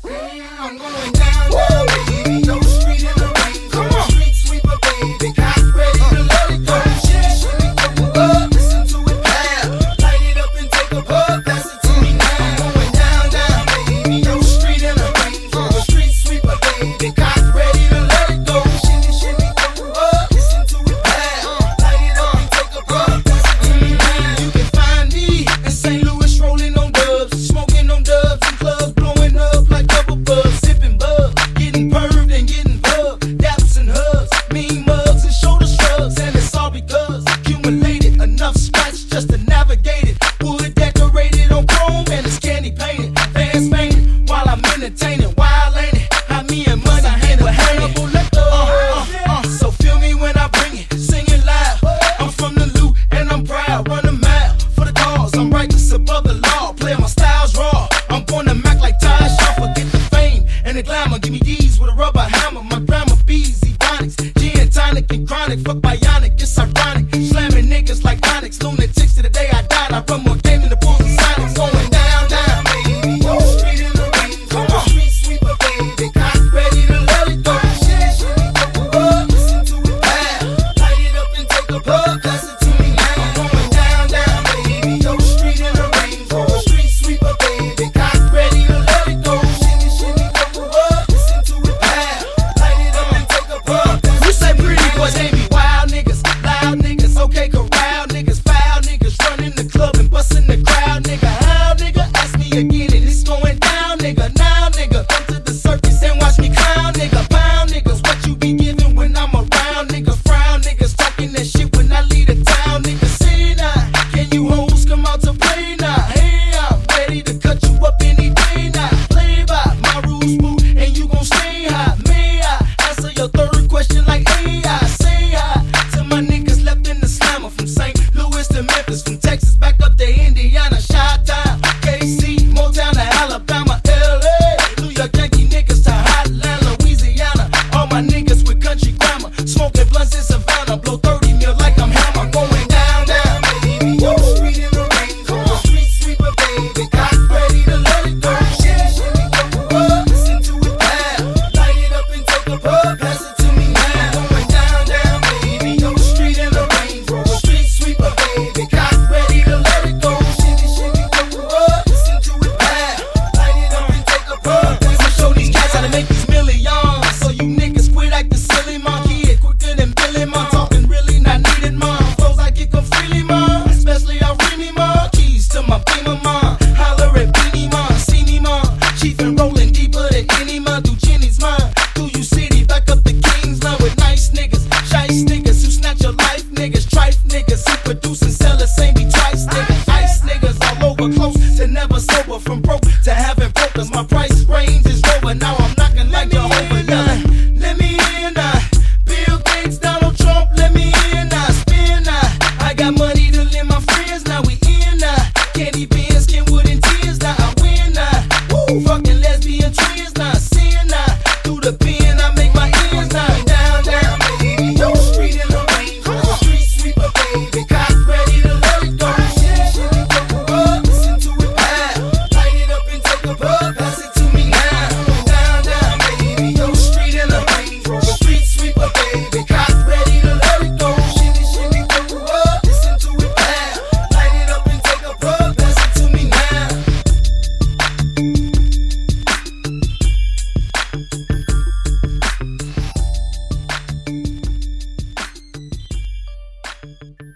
I'm going down, down, baby. No street in the rain. Come on, street sweeper, baby. Got ready to let it go. Shimmy, go up, listen to it loud. Light it up and take a puff. Pass it to me now. I'm going down, down, baby. No street in the rain. Come on, street sweeper, baby. Got ready to let it go. Shimmy, go up, listen to it loud. Light it up and take a puff. Pass it to me now. You can find me in St. Louis rolling on dubs, smoking on dubs in clubs, blowing up like bubble buzz, sipping bub, getting perved and getting pubbed, daps and hugs, mean mugs and shoulder shrugs, and it's all because accumulated enough scratch just to navigate it. Wood decorated on chrome and it's candy painted, fans fainted while I'm entertaining. Wild ain't it? How me and money handle Hannibal Lecter. So feel me when I bring it, sing it loud. I'm from the loot and I'm proud, run a mile for the cause. I'm righteous above the law, playing my styles raw. I'm gonna Mac like Ty Shaw, forget the fame and the glamour. Give me D's with a rubber hammer. My grandma B's, Ebonics, gin, tonic, and chronic. Fuck bionic, it's ironic. Slamming niggas like Onyx, lunatics to the day I died. I run more game than the Bulls and Sonics. Going down, down, baby. No street in the rain. Come on, street sweeper, baby. Got ready to let it go. Shimmy, go up, listen to it loud. Light it up and take a puff. Pass it to me now. I'm going down, down, baby. No street in the rain. Come on, street sweeper, baby. Got ready to let it go. Shimmy, go up, listen to it loud. Light it up and take a puff. You say pretty boys, they be wild niggas, loud niggas, okay, corral niggas, foul niggas, running the club and busting the crowd, nigga. How, nigga? Ask me again and it's going down, nigga. Now, nigga, come to the circus and watch me clown, nigga. Pound niggas, what you be giving when I'm around, nigga. Frown niggas, talking that shit when I leave the town, nigga. See now, can you hoes come out to play now? Hey, I'm ready to cut you up any day now. Play by my rules, boo, and you gon' stay high. May I answer your third question like AI? Say hi to my niggas left in the slammer, from St. Louis to Memphis, from Texas back up to Indiana, Chi-Town, KC, Motown to Alabama, LA, New York Yankee niggas to Hotland, Louisiana. All my niggas with country grammar, smoking blunts in Savannah, blow 30 mil like I'm Hammer. Going down, down, baby. No street in the rain. Come on, street sweeper, baby. Got ready to let it go. Shimmy, go up, listen to it loud. Light it up and take a puff. Pass it to me now. Going down, down, baby. No street in the rain. Come on, street sweeper, baby. Got ready to let it go. Shimmy, go up, listen to it loud. Light it up and take a puff. I'ma show these cats how to make these millions. So you niggas quit acting silly, man. Kid quicker than Billy, man. Talking really not needed, man. Flows I get come freely, man. Especially I Remy, man. Keys to my beamer, man. Holler at Beanie, man. See me, man. Chief and rolling deeper than any, man. Through Jenny's, man. Through you city, back up the Kings, man. With nice niggas, shice niggas who snatch your life, niggas. Trife niggas who produce and sell the same be twice, niggas. Ice niggas all over, close to never sober. From broke to having brokers. My price range is over. Now I'm knocking like Jehovah. Let me in, Bill Gates, Donald Trump, let me in, spin, I got money to lend my friends, now we in, candy beans, Kenwood and tears, now I win, woo, fucking lesbian twins, now sin, through the pen, I make my ends, now down, down, baby, no street in the rain, come on, street sweeper, baby, got ready to let it go. Shimmy, go up, listen to it loud, light it up and take a puff, pass it to me now. Down, down, baby, no street in the rain, come on, street sweeper, baby, got ready to let it go. Shimmy, go up, listen to it loud, light it up and take a puff, pass it to me now.